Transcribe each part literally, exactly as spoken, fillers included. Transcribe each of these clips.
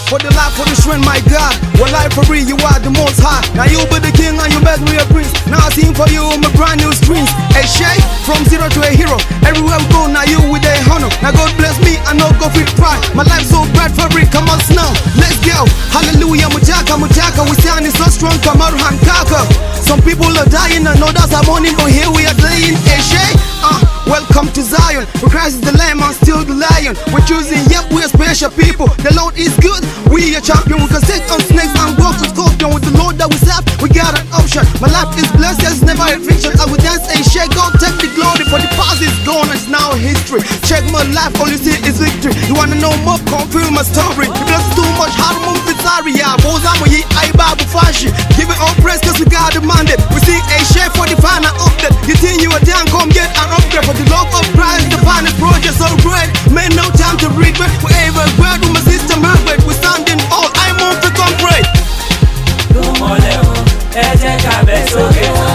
for the life, for the strength, my God. Well, life for real, you are the most high. Now you be the king and you make me a prince. Now I sing for you my brand new strings. A Shay, from zero to a hero. Everywhere we go, now you with a honor. Now God bless me, I know go with pride. My life so bright for it, come on now, let's go. Hallelujah, mujaka, mujaka. We standing so strong, come out hankaka. Some people are dying and others are mourning, but here we are playing A Shay. Uh, welcome to Zion. For Christ is the Lamb and still the Lion. We're choosing, yep, we're special people. The Lord is good, we are champion. We can sit on snakes and walk with scorpion. With the Lord that we serve, we got an option. My life is blessed, there's never a fiction. I will dance A Shay, God take the glory. For the past is gone, it's now history. Check my life, all you see is victory. You wanna know more, confirm my story. The bless too much, how to move this area. Bozamo ye, I babu fashi. Give it all praise, cause we got demanded. We see A Shay for the final update. You think you are down, come get an upgrade. For the love of Christ, the final project so great. Man, no time to regret. Wherever word with my sister Margaret, we standing all. I'm on to come pray. Come on, Eje Kabeso,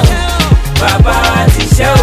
Baba Tisha,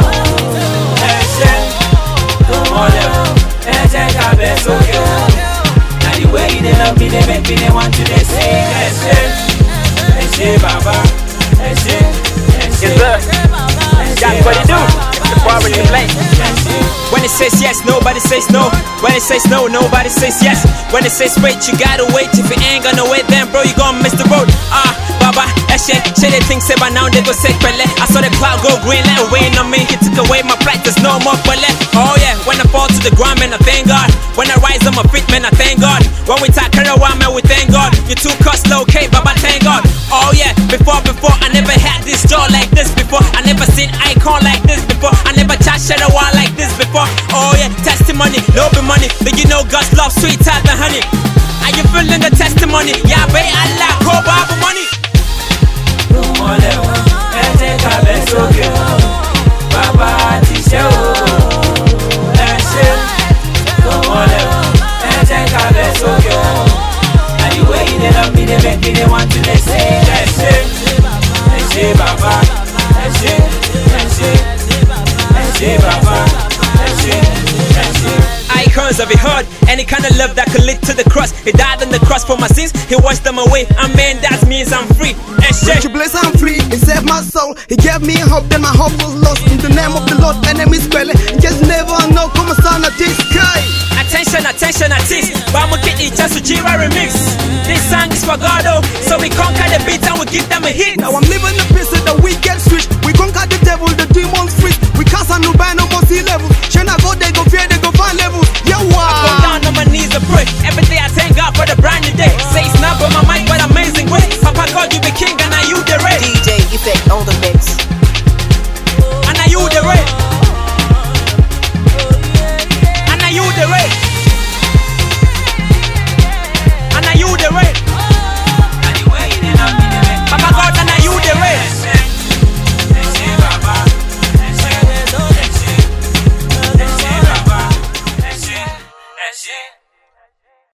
Eje. Come on, Eje Kabeso. Now the way they love me, they make me they want to they say Eje, Eje Baba, Eje, Eje. Yes, sir. That's what you do. The bar when you play. When it says yes, nobody says no. When it says no, nobody says yes. When it says wait, you gotta wait. If you ain't gonna wait, then bro, you gon' miss the road. Ah, Baba, Eshe, shit, they think say by now they go say pele. I saw the cloud go green, let it rain on me. He took away my pride, there's no more pele. Oh yeah, when I fall to the ground, man, I thank God. When I rise, I'm a fit, man, I thank God. When we talk around, man, we thank God. You too cost low, okay, Baba, thank God. Oh yeah, before, before, I never had this joy like this before. I never seen icon like this before. I never chat shit a while like this before. Oh yeah, testimony, no be money. But you know God's love sweeter than honey. Are you feeling the testimony? Yeah, baby, Allah, go Bible money. Come on, Eje Kabeso, Baba Tisha, Eje. Come on, Eje Kabeso. Now the way they love me, they make me they want to they say Eje, Eje Baba, Eje, Eje, Eje Baba, Eje, Eje. Icons of it heard, any kind of love that could lead to the cross. He died on the cross for my sins, he washed them away. Amen, that means I'm free. And shit. You bless, I'm free, he saved my soul. He gave me hope, then my hope was lost. In the name of the Lord, enemies quelling. Just never know, come on, at this sky. Attention, attention, artist. Bamuki just to Jira remix. This song is for God, oh. So we conquer the beat and we give them a hit. Now I'm living the